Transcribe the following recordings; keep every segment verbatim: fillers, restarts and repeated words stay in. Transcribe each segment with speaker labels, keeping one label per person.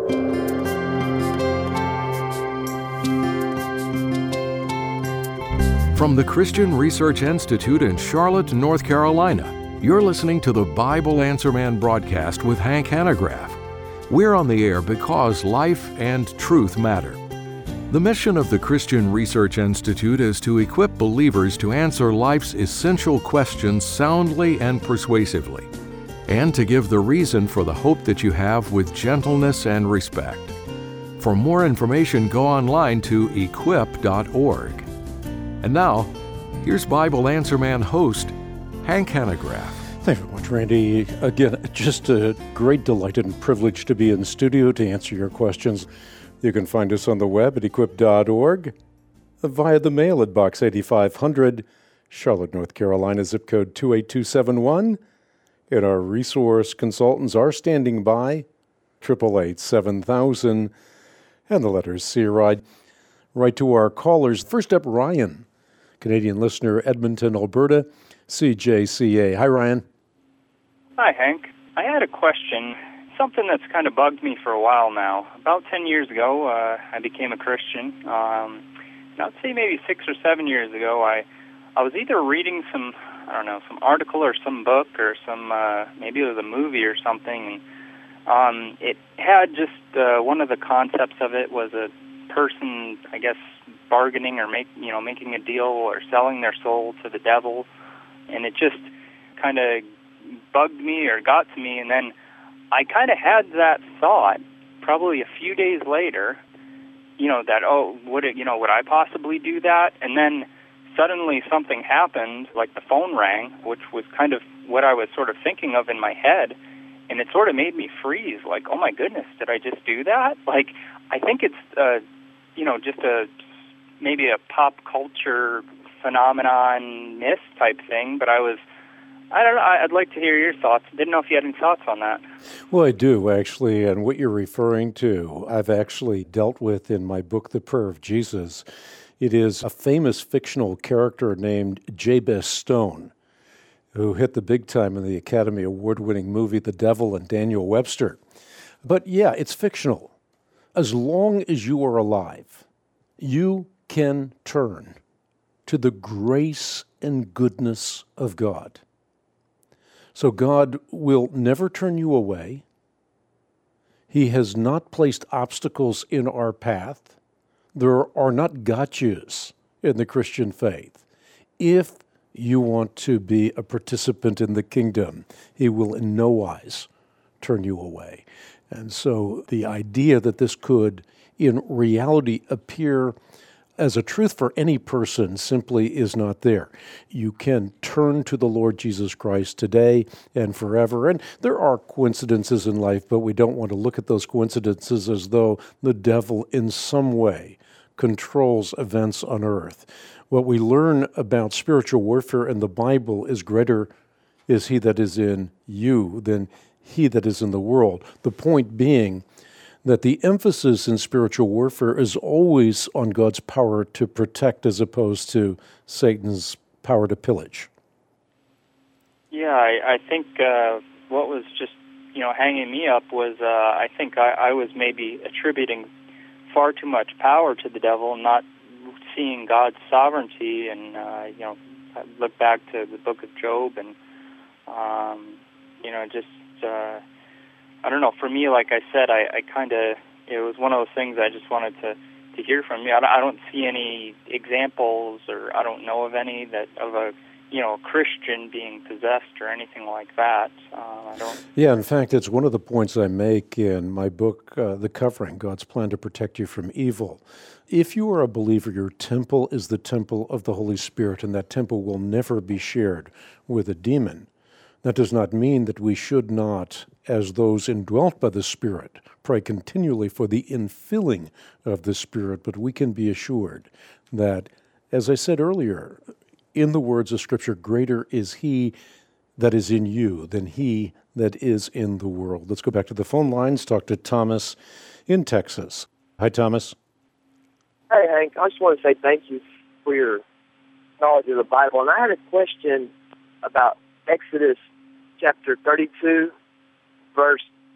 Speaker 1: From the Christian Research Institute in Charlotte, North Carolina, you're listening to the Bible Answer Man broadcast with Hank Hanegraaff. We're on the air because life and truth matter. The mission of the Christian Research Institute is to equip believers to answer life's essential questions soundly and persuasively, and to give the reason for the hope that you have with gentleness and respect. For more information, go online to equip dot org. And now, here's Bible Answer Man host, Hank Hanegraaff.
Speaker 2: Thanks very much, Randy. Again, just a great delight and privilege to be in the studio to answer your questions. You can find us on the web at equip dot org, via the mail at Box eighty-five hundred, Charlotte, North Carolina, zip code two eight two seven one. And our resource consultants are standing by, eight eight eight, seven thousand, and the letters C R I. Right to our callers. First up, Ryan, Canadian listener, Edmonton, Alberta, C J C A. Hi, Ryan.
Speaker 3: Hi, Hank. I had a question, something that's kind of bugged me for a while now. About ten years ago, uh, I became a Christian. Um, and I'd say maybe six or seven years ago, I, I was either reading some, I don't know, some article or some book or some, uh, maybe it was a movie or something. And, um, it had just, uh, one of the concepts of it was a person, I guess, bargaining or make you know making a deal or selling their soul to the devil, and it just kind of bugged me or got to me. And then I kind of had that thought probably a few days later, you know that oh would it you know would I possibly do that? And then suddenly something happened, like the phone rang, which was kind of what I was sort of thinking of in my head, and it sort of made me freeze. Like, oh my goodness, did I just do that? Like, I think it's uh, you know just a maybe a pop culture phenomenon, myth type thing, but I was, I don't know, I'd like to hear your thoughts. Didn't know if you had any thoughts on that.
Speaker 2: Well, I do, actually, and what you're referring to, I've actually dealt with in my book, The Prayer of Jesus. It is a famous fictional character named Jabez Stone, who hit the big time in the Academy Award-winning movie The Devil and Daniel Webster. But yeah, it's fictional. As long as you are alive, you can turn to the grace and goodness of God. So God will never turn you away. He has not placed obstacles in our path. There are not gotchas in the Christian faith. If you want to be a participant in the kingdom, He will in no wise turn you away. And so the idea that this could, in reality, appear as a truth for any person simply is not there. You can turn to the Lord Jesus Christ today and forever. And there are coincidences in life, but we don't want to look at those coincidences as though the devil in some way controls events on earth. What we learn about spiritual warfare in the Bible is greater is he that is in you than he that is in the world. The point being that the emphasis in spiritual warfare is always on God's power to protect as opposed to Satan's power to pillage.
Speaker 3: Yeah, I, I think uh, what was just, you know, hanging me up was uh, I think I, I was maybe attributing far too much power to the devil and not seeing God's sovereignty. And, uh, you know, I look back to the book of Job and, um, you know, just... Uh, I don't know, for me, like I said, I, I kind of, it was one of those things I just wanted to, to hear from you. I don't, I don't see any examples, or I don't know of any that of a, you know, Christian being possessed or anything like that. Uh, I don't.
Speaker 2: Yeah, in fact, it's one of the points I make in my book, uh, The Covering, God's Plan to Protect You from Evil. If you are a believer, your temple is the temple of the Holy Spirit, and that temple will never be shared with a demon. That does not mean that we should not, as those indwelt by the Spirit, pray continually for the infilling of the Spirit, but we can be assured that, as I said earlier, in the words of Scripture, greater is He that is in you than he that is in the world. Let's go back to the phone lines, talk to Thomas in Texas. Hi, Thomas.
Speaker 4: Hey, Hank. I just want to say thank you for your knowledge of the Bible. And I had a question about Exodus chapter thirty-two, verse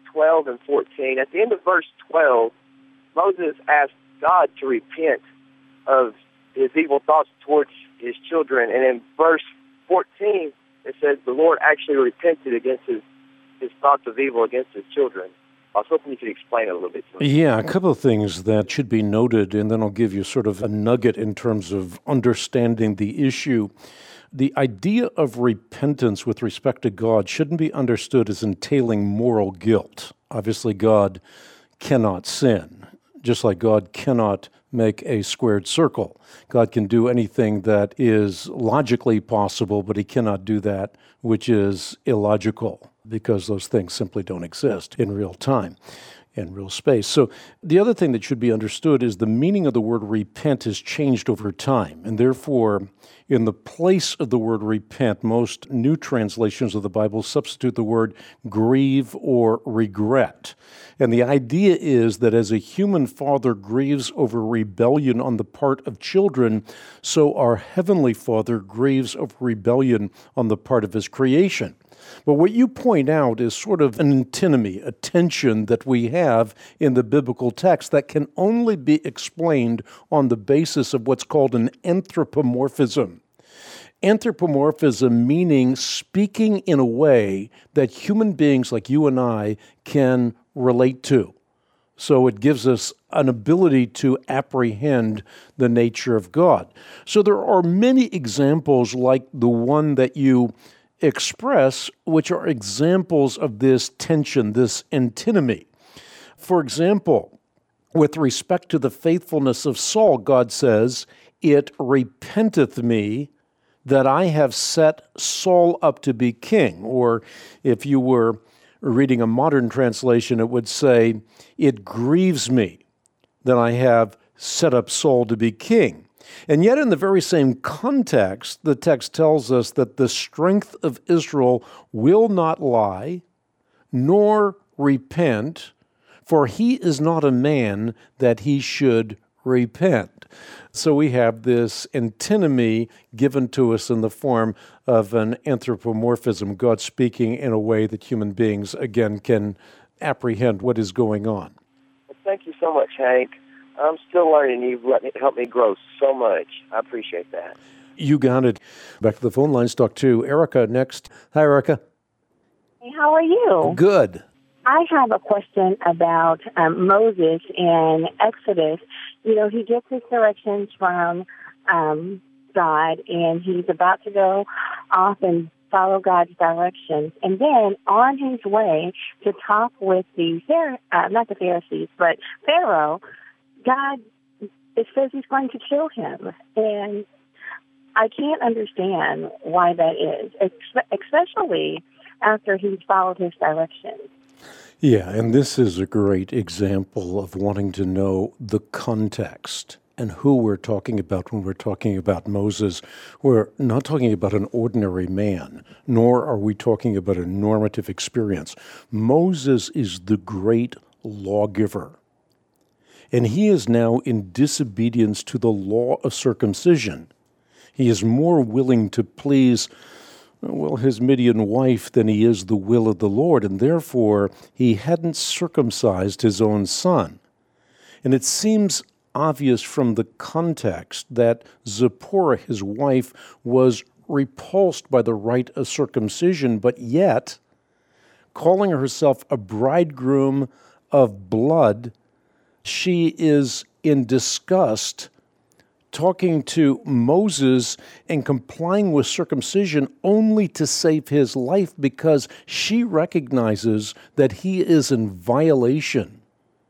Speaker 4: twelve and fourteen. At the end of verse twelve, Moses asked God to repent of his evil thoughts towards his children. And in verse fourteen, it says the Lord actually repented against his, his thoughts of evil against his children. I was hoping you could explain it a little bit to me.
Speaker 2: Yeah, a couple of things that should be noted, and then I'll give you sort of a nugget in terms of understanding the issue. The idea of repentance with respect to God shouldn't be understood as entailing moral guilt. Obviously, God cannot sin, just like God cannot make a squared circle. God can do anything that is logically possible, but he cannot do that which is illogical, because those things simply don't exist in real time, in real space. So the other thing that should be understood is the meaning of the word repent has changed over time, and therefore, in the place of the word repent, most new translations of the Bible substitute the word grieve or regret. And the idea is that as a human father grieves over rebellion on the part of children, so our Heavenly Father grieves over rebellion on the part of his creation. But what you point out is sort of an antinomy, a tension that we have in the biblical text that can only be explained on the basis of what's called an anthropomorphism. Anthropomorphism meaning speaking in a way that human beings like you and I can relate to. So it gives us an ability to apprehend the nature of God. So there are many examples like the one that you express, which are examples of this tension, this antinomy. For example, with respect to the faithfulness of Saul, God says, "It repenteth me that I have set Saul up to be king." Or if you were reading a modern translation, it would say, "It grieves me that I have set up Saul to be king." And yet in the very same context, the text tells us that the strength of Israel will not lie, nor repent, for he is not a man that he should repent. So we have this antinomy given to us in the form of an anthropomorphism, God speaking in a way that human beings, again, can apprehend what is going on.
Speaker 4: Well, thank you so much, Hank. I'm still learning. You've let me, helped me grow so much. I appreciate that.
Speaker 2: You got it. Back to the phone lines, talk to Erica next. Hi, Erica.
Speaker 5: Hey, how are you?
Speaker 2: Good.
Speaker 5: I have a question about um, Moses in Exodus. You know, he gets his directions from um, God, and he's about to go off and follow God's directions. And then on his way to talk with the, uh, not the Pharisees, but Pharaoh, God, it says he's going to kill him. And I can't understand why that is, especially after he's followed his directions.
Speaker 2: Yeah, and this is a great example of wanting to know the context and who we're talking about when we're talking about Moses. We're not talking about an ordinary man, nor are we talking about a normative experience. Moses is the great lawgiver. And he is now in disobedience to the law of circumcision. He is more willing to please, well, his Midian wife than he is the will of the Lord, and therefore he hadn't circumcised his own son. And it seems obvious from the context that Zipporah, his wife, was repulsed by the rite of circumcision, but yet, calling herself a bridegroom of blood, she is in disgust, talking to Moses and complying with circumcision only to save his life because she recognizes that he is in violation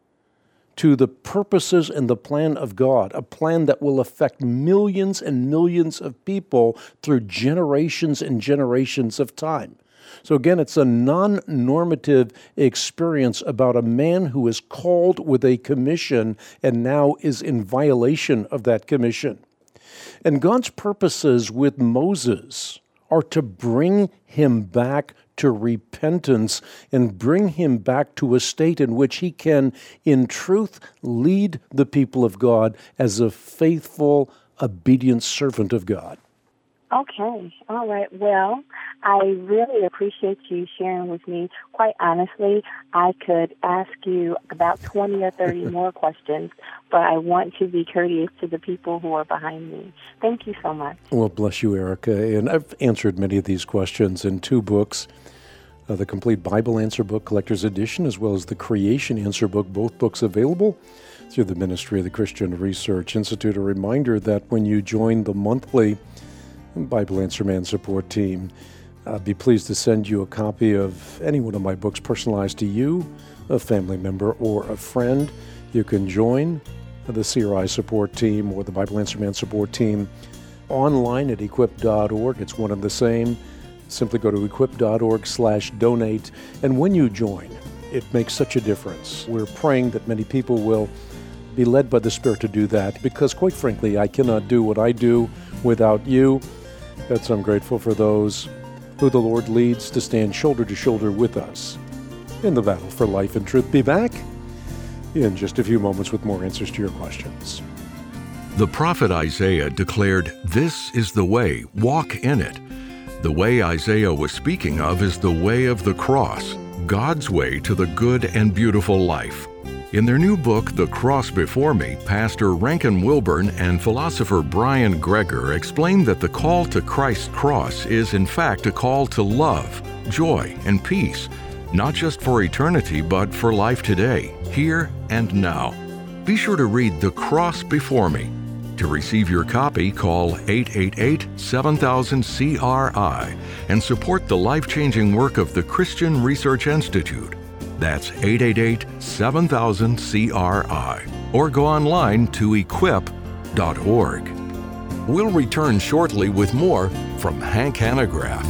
Speaker 2: to the purposes and the plan of God, a plan that will affect millions and millions of people through generations and generations of time. So again, it's a non-normative experience about a man who is called with a commission and now is in violation of that commission. And God's purposes with Moses are to bring him back to repentance and bring him back to a state in which he can, in truth, lead the people of God as a faithful, obedient servant of God.
Speaker 5: Okay. All right. Well, I really appreciate you sharing with me. Quite honestly, I could ask you about twenty or thirty more questions, but I want to be courteous to the people who are behind me. Thank you so much.
Speaker 2: Well, bless you, Erica. And I've answered many of these questions in two books, uh, the Complete Bible Answer Book Collector's Edition, as well as the Creation Answer Book, both books available through the Ministry of the Christian Research Institute. A reminder that when you join the monthly Bible Answer Man support team, I'd be pleased to send you a copy of any one of my books personalized to you, a family member, or a friend. You can join the C R I support team or the Bible Answer Man support team online at equip dot org. It's one and the same. Simply go to equip dot org slash donate. And when you join, it makes such a difference. We're praying that many people will be led by the Spirit to do that, because quite frankly, I cannot do what I do without you. And so I'm grateful for those who the Lord leads to stand shoulder to shoulder with us in the battle for life and truth. Be back in just a few moments with more answers to your questions.
Speaker 1: The prophet Isaiah declared, "This is the way, walk in it." The way Isaiah was speaking of is the way of the cross, God's way to the good and beautiful life. In their new book, The Cross Before Me, Pastor Rankin Wilbourn and philosopher Brian Greger explain that the call to Christ's cross is in fact a call to love, joy, and peace, not just for eternity, but for life today, here and now. Be sure to read The Cross Before Me. To receive your copy, call eight eight eight, seven thousand, C R I and support the life-changing work of the Christian Research Institute. That's eight eight eight, seven thousand, C R I. Or go online to equip dot org. We'll return shortly with more from Hank Hanegraaff.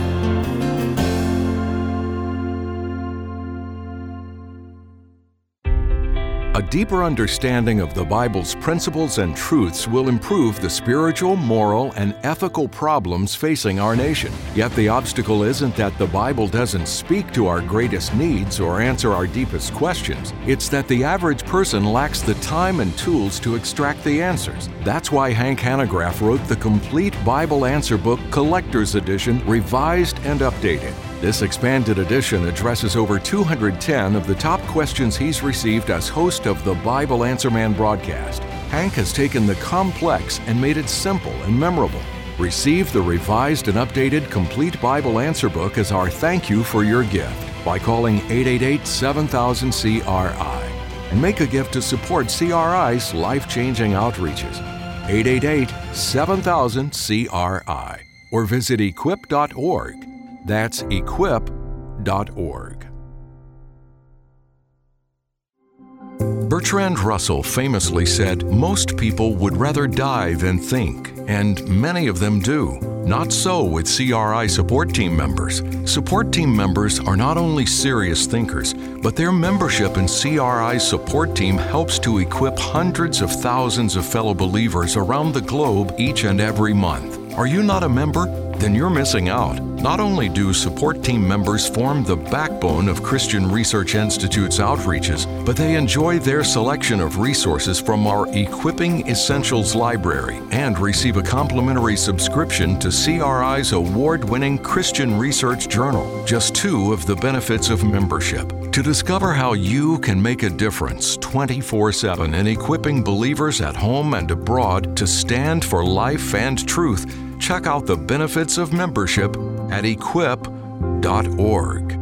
Speaker 1: A deeper understanding of the Bible's principles and truths will improve the spiritual, moral, and ethical problems facing our nation. Yet the obstacle isn't that the Bible doesn't speak to our greatest needs or answer our deepest questions. It's that the average person lacks the time and tools to extract the answers. That's why Hank Hanegraaff wrote the Complete Bible Answer Book Collector's Edition, revised and updated. This expanded edition addresses over two hundred ten of the top questions he's received as host of the Bible Answer Man broadcast. Hank has taken the complex and made it simple and memorable. Receive the revised and updated Complete Bible Answer Book as our thank you for your gift by calling eight eight eight, seven thousand, C R I and make a gift to support C R I's life-changing outreaches. eight eight eight, seven thousand, C R I or visit equip dot org. That's equip dot org. Bertrand Russell famously said, "Most people would rather die than think," and many of them do. Not so with C R I support team members. Support team members are not only serious thinkers, but their membership in C R I's support team helps to equip hundreds of thousands of fellow believers around the globe each and every month. Are you not a member? Then you're missing out. Not only do support team members form the backbone of Christian Research Institute's outreaches, but they enjoy their selection of resources from our Equipping Essentials library and receive a complimentary subscription to C R I's award-winning Christian Research Journal, just two of the benefits of membership. To discover how you can make a difference twenty-four seven in equipping believers at home and abroad to stand for life and truth, check out the benefits of membership at equip dot org.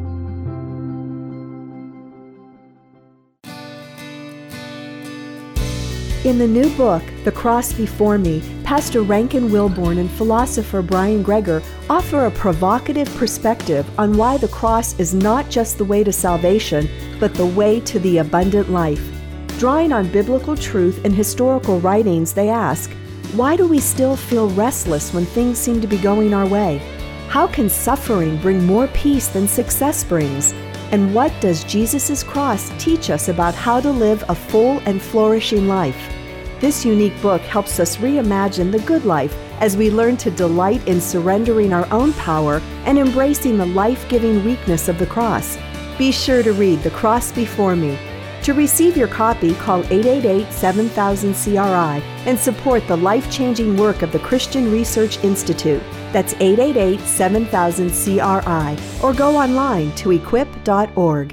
Speaker 6: In the new book, The Cross Before Me, Pastor Rankin Wilbourn and philosopher Brian Greger offer a provocative perspective on why the cross is not just the way to salvation, but the way to the abundant life. Drawing on biblical truth and historical writings, they ask, why do we still feel restless when things seem to be going our way? How can suffering bring more peace than success brings? And what does Jesus' cross teach us about how to live a full and flourishing life? This unique book helps us reimagine the good life as we learn to delight in surrendering our own power and embracing the life-giving weakness of the cross. Be sure to read The Cross Before Me. To To receive your copy, call eight eight eight, seven thousand, C R I and support the life-changing work of the Christian Research Institute. That's eight eight eight, seven thousand, C R I, or go online to equip dot org.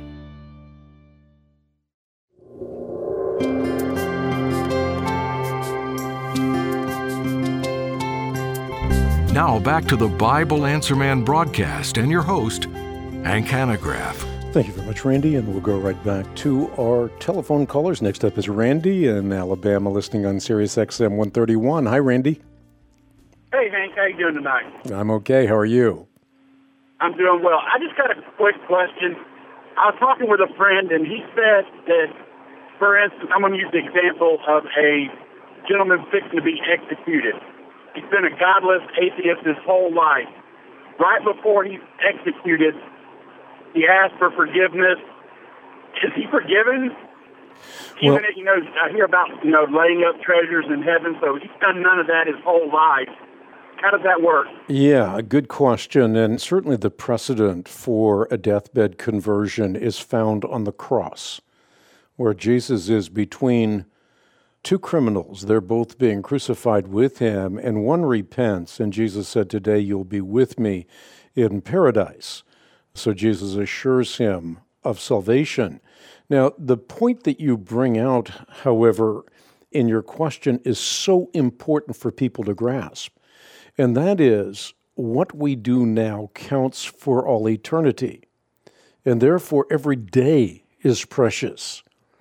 Speaker 1: Now back to the Bible Answer Man broadcast and your host, Hank Hanegraaff.
Speaker 2: Thank you very much, Randy, and we'll go right back to our telephone callers. Next up is Randy in Alabama, listening on Sirius X M one thirty-one. Hi, Randy.
Speaker 7: Hey, Hank, how you doing tonight?
Speaker 2: I'm okay. How are you?
Speaker 7: I'm doing well. I just got a quick question. I was talking with a friend, and he said that, for instance, I'm going to use the example of a gentleman fixing to be executed. He's been a godless atheist his whole life. Right before he's executed, he asked for forgiveness. Is he forgiven?
Speaker 2: Well,
Speaker 7: Even if, you know, I hear about, you know, laying up treasures in heaven, so he's done none of that his whole life. How does that work?
Speaker 2: Yeah, a good question. And certainly the precedent for a deathbed conversion is found on the cross, where Jesus is between two criminals. They're both being crucified with him, and one repents, and Jesus said, "Today you'll be with me in paradise." So Jesus assures him of salvation. Now, the point that you bring out, however, in your question is so important for people to grasp. And that is, what we do now counts for all eternity. And therefore, every day is precious.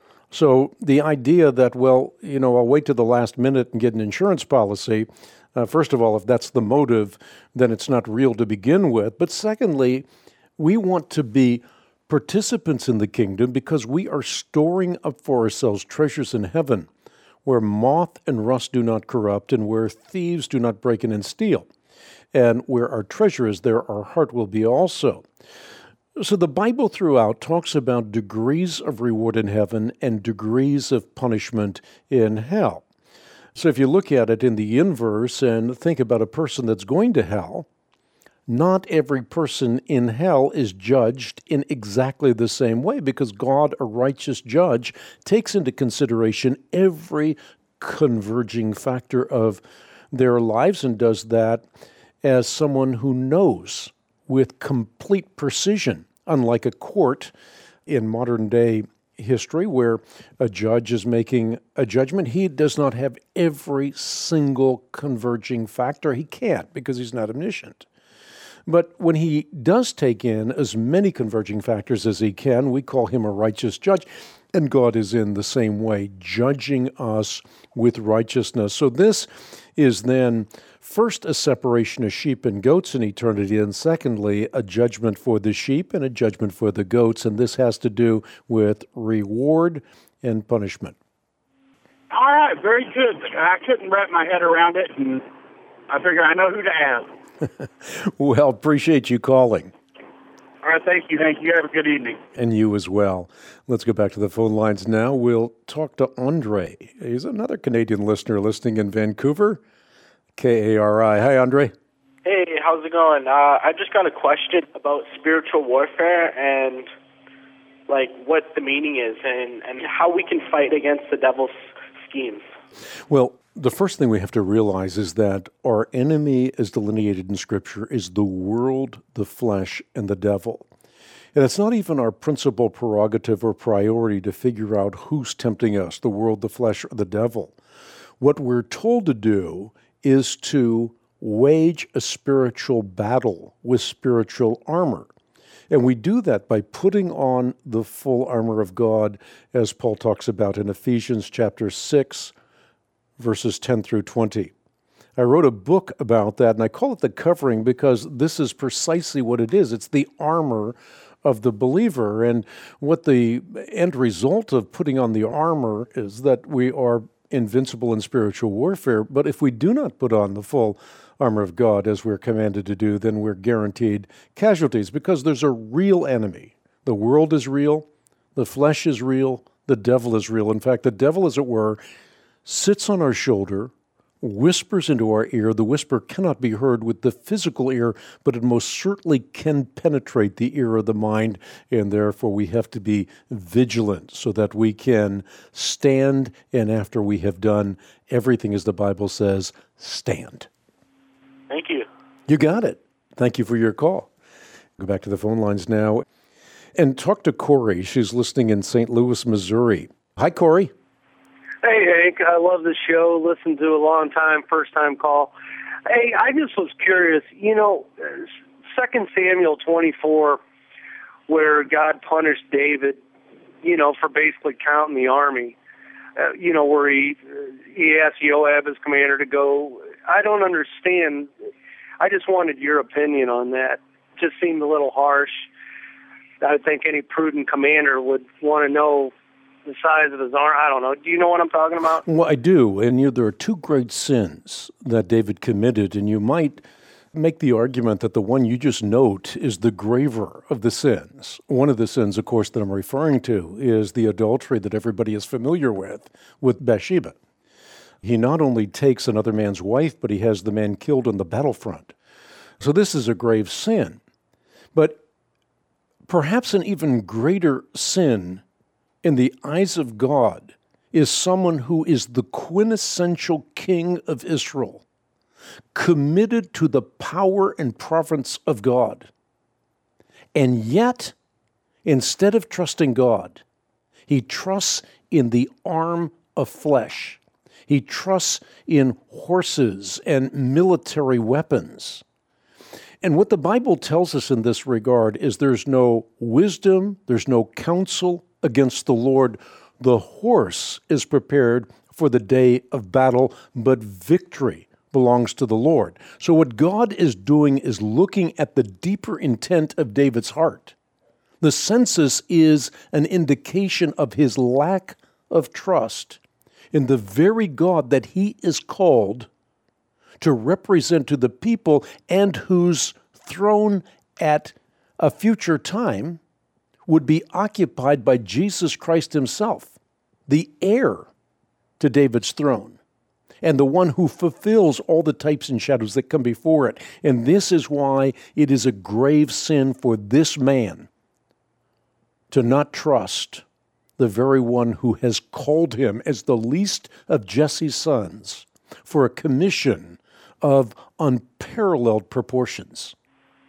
Speaker 2: So the idea that, well, you know, I'll wait to the last minute and get an insurance policy, uh, first of all, if that's the motive, then it's not real to begin with. But secondly, we want to be participants in the kingdom because we are storing up for ourselves treasures in heaven where moth and rust do not corrupt and where thieves do not break in and steal. And where our treasure is, there our heart will be also. So the Bible throughout talks about degrees of reward in heaven and degrees of punishment in hell. So if you look at it in the inverse and think about a person that's going to hell, not every person in hell is judged in exactly the same way because God, a righteous judge, takes into consideration every converging factor of their lives and does that as someone who knows with complete precision, unlike a court in modern day history where a judge is making a judgment. He does not have every single converging factor. He can't because he's not omniscient. But when he does take in as many converging factors as he can, we call him a righteous judge. And God is in the same way, judging us with righteousness. So this is then first a separation of sheep and goats in eternity, and secondly, a judgment for the sheep and a judgment for the goats. And this has to do with reward and punishment.
Speaker 7: All right, very good. I couldn't wrap my head around it, and I figure I know who to ask.
Speaker 2: Well, appreciate you calling.
Speaker 7: All right, thank you, Hank. You have a good evening.
Speaker 2: And you as well. Let's go back to the phone lines now. We'll talk to Andre. He's another Canadian listener listening in Vancouver, K A R I. Hi, Andre.
Speaker 8: Hey, how's it going? Uh, I just got a question about spiritual warfare and, like, what the meaning is and, and how we can fight against the devil's schemes.
Speaker 2: Well, the first thing we have to realize is that our enemy, as delineated in Scripture, is the world, the flesh, and the devil. And it's not even our principal prerogative or priority to figure out who's tempting us, the world, the flesh, or the devil. What we're told to do is to wage a spiritual battle with spiritual armor. And we do that by putting on the full armor of God, as Paul talks about in Ephesians chapter six, verses ten through twenty. I wrote a book about that, and I call it the covering because this is precisely what it is. It's the armor of the believer. And what the end result of putting on the armor is that we are invincible in spiritual warfare. But if we do not put on the full armor of God as we're commanded to do, then we're guaranteed casualties because there's a real enemy. The world is real, the flesh is real, the devil is real. In fact, the devil, as it were, sits on our shoulder whispers into our ear. The whisper cannot be heard with the physical ear, but it most certainly can penetrate the ear of the mind, and therefore we have to be vigilant so that we can stand, and after we have done everything as the Bible says, stand.
Speaker 8: Thank you.
Speaker 2: You got it. Thank you for your call. Go back to the phone lines now and talk to Corey. She's listening in Saint Louis, Missouri. Hi, Corey.
Speaker 9: Hey, Hank. I love the show. Listened to a long time, first-time call. Hey, I just was curious. You know, Second Samuel twenty-four, where God punished David, you know, for basically counting the army, uh, you know, where he, he asked Joab, his commander, to go. I don't understand. I just wanted your opinion on that. Just seemed a little harsh. I think any prudent commander would want to know the size of his arm. I don't know. Do you know what I'm talking about?
Speaker 2: Well, I do. And you know, there are two great sins that David committed, and you might make the argument that the one you just note is the graver of the sins. One of the sins, of course, that I'm referring to is the adultery that everybody is familiar with, with Bathsheba. He not only takes another man's wife, but he has the man killed on the battlefront. So this is a grave sin. But perhaps an even greater sin in the eyes of God is someone who is the quintessential king of Israel, committed to the power and providence of God. And yet, instead of trusting God, he trusts in the arm of flesh. He trusts in horses and military weapons. And what the Bible tells us in this regard is there's no wisdom, there's no counsel against the Lord. The horse is prepared for the day of battle, but victory belongs to the Lord. So what God is doing is looking at the deeper intent of David's heart. The census is an indication of his lack of trust in the very God that he is called to represent to the people and whose throne at a future time would be occupied by Jesus Christ himself, the heir to David's throne, and the one who fulfills all the types and shadows that come before it. And this is why it is a grave sin for this man to not trust the very one who has called him as the least of Jesse's sons for a commission of unparalleled proportions.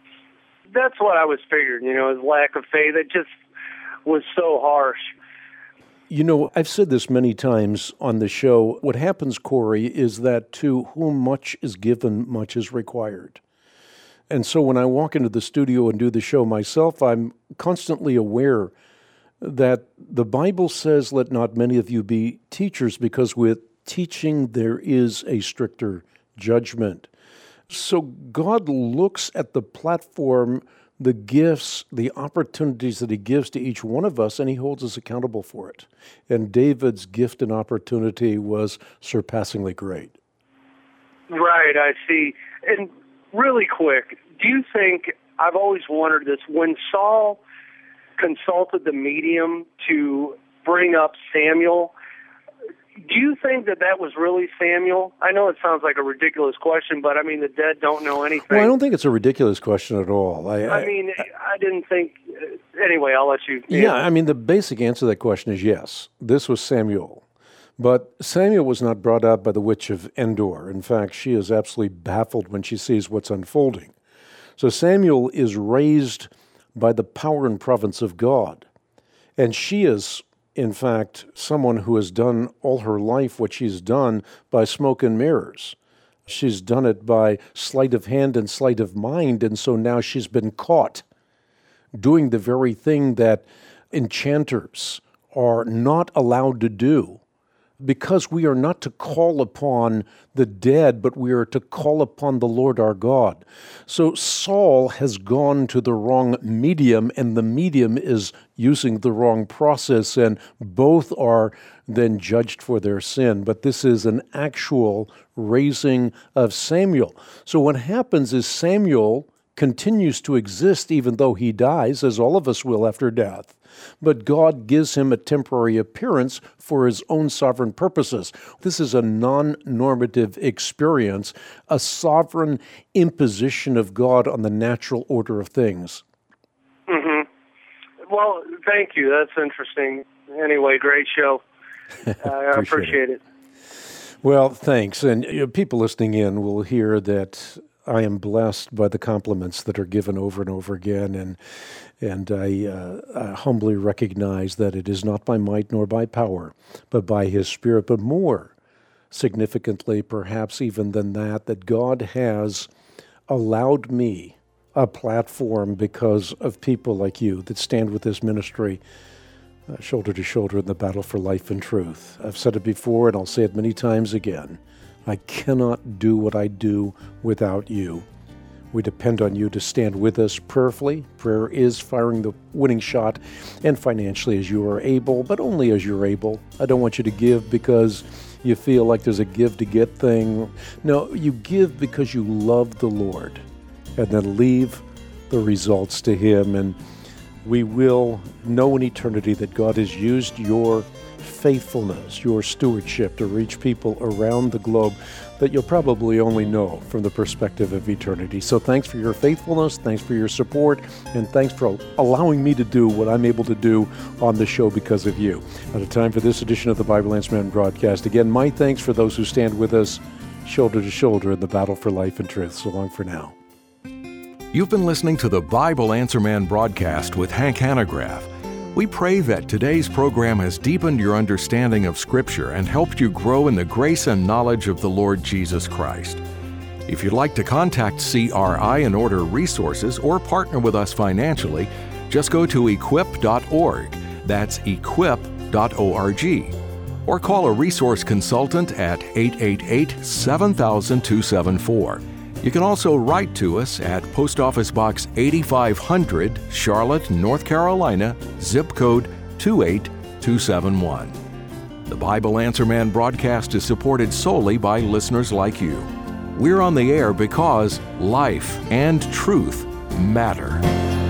Speaker 9: That's what I was figuring, you know, his lack of faith. It just was so harsh.
Speaker 2: You know, I've said this many times on the show. What happens, Corey, is that to whom much is given, much is required. And so when I walk into the studio and do the show myself, I'm constantly aware that the Bible says, let not many of you be teachers, because with teaching there is a stricter judgment. So God looks at the platform, the gifts, the opportunities that he gives to each one of us, and he holds us accountable for it. And David's gift and opportunity was surpassingly great.
Speaker 9: Right, I see. And really quick, do you think, I've always wondered this, when Saul consulted the medium to bring up Samuel, do you think that that was really Samuel? I know it sounds like a ridiculous question, but I mean, the dead don't know anything.
Speaker 2: Well, I don't think it's a ridiculous question at all. I,
Speaker 9: I, I mean, I didn't think... Uh, anyway, I'll let you...
Speaker 2: Yeah, I mean, the basic answer to that question is yes. This was Samuel. But Samuel was not brought up by the witch of Endor. In fact, she is absolutely baffled when she sees what's unfolding. So Samuel is raised by the power and providence of God. And she is, in fact, someone who has done all her life what she's done by smoke and mirrors. She's done it by sleight of hand and sleight of mind, and so now she's been caught doing the very thing that enchanters are not allowed to do, because we are not to call upon the dead, but we are to call upon the Lord our God. So Saul has gone to the wrong medium, and the medium is using the wrong process, and both are then judged for their sin. But this is an actual raising of Samuel. So what happens is Samuel continues to exist even though he dies, as all of us will after death. but God gives him a temporary appearance for his own sovereign purposes. This is a non-normative experience, a sovereign imposition of God on the natural order of things.
Speaker 9: Mm-hmm. Well, thank you. That's interesting. Anyway, great show. Uh, I
Speaker 2: appreciate,
Speaker 9: appreciate it.
Speaker 2: it. Well, thanks. And you know, people listening in will hear that I am blessed by the compliments that are given over and over again, and and I, uh, I humbly recognize that it is not by might nor by power, but by His Spirit. But more significantly, perhaps even than that, that God has allowed me a platform because of people like you that stand with this ministry uh, shoulder to shoulder in the battle for life and truth. I've said it before, and I'll say it many times again. I cannot do what I do without you. We depend on you to stand with us prayerfully. Prayer is firing the winning shot, and financially as you are able, but only as you're able. I don't want you to give because you feel like there's a give to get thing. No, you give because you love the Lord, and then leave the results to Him. And we will know in eternity that God has used your faithfulness, your stewardship to reach people around the globe that you'll probably only know from the perspective of eternity. So thanks for your faithfulness, thanks for your support, and thanks for allowing me to do what I'm able to do on the show because of you. Out of time for this edition of the Bible Answer Man broadcast. Again, my thanks for those who stand with us shoulder to shoulder in the battle for life and truth. So long for now.
Speaker 1: You've been listening to the Bible Answer Man broadcast with Hank Hanegraaff. We pray that today's program has deepened your understanding of Scripture and helped you grow in the grace and knowledge of the Lord Jesus Christ. If you'd like to contact C R I and order resources or partner with us financially, just go to equip dot org. That's equip dot org. Or call a resource consultant at eight eight eight, seven thousand, two seven four. You can also write to us at Post Office Box eighty-five hundred, Charlotte, North Carolina, zip code two eight two seven one. The Bible Answer Man broadcast is supported solely by listeners like you. We're on the air because life and truth matter.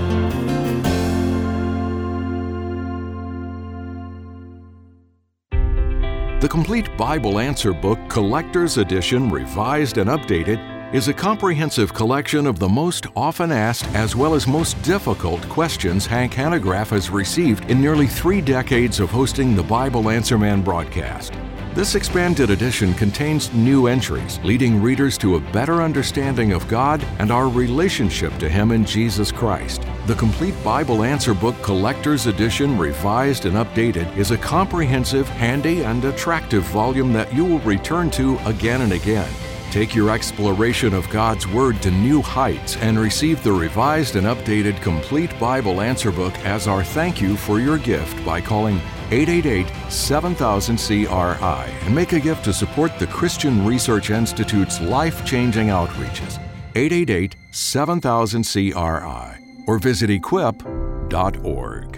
Speaker 1: The Complete Bible Answer Book Collector's Edition, revised and updated, is a comprehensive collection of the most often asked as well as most difficult questions Hank Hanegraaff has received in nearly three decades of hosting the Bible Answer Man broadcast. This expanded edition contains new entries, leading readers to a better understanding of God and our relationship to Him in Jesus Christ. The Complete Bible Answer Book Collector's Edition, revised and updated, is a comprehensive, handy, and attractive volume that you will return to again and again. Take your exploration of God's Word to new heights and receive the revised and updated Complete Bible Answer Book as our thank you for your gift by calling eight eight eight, seven thousand, C R I and make a gift to support the Christian Research Institute's life-changing outreaches. eight eight eight, seven thousand, C R I or visit equip dot org.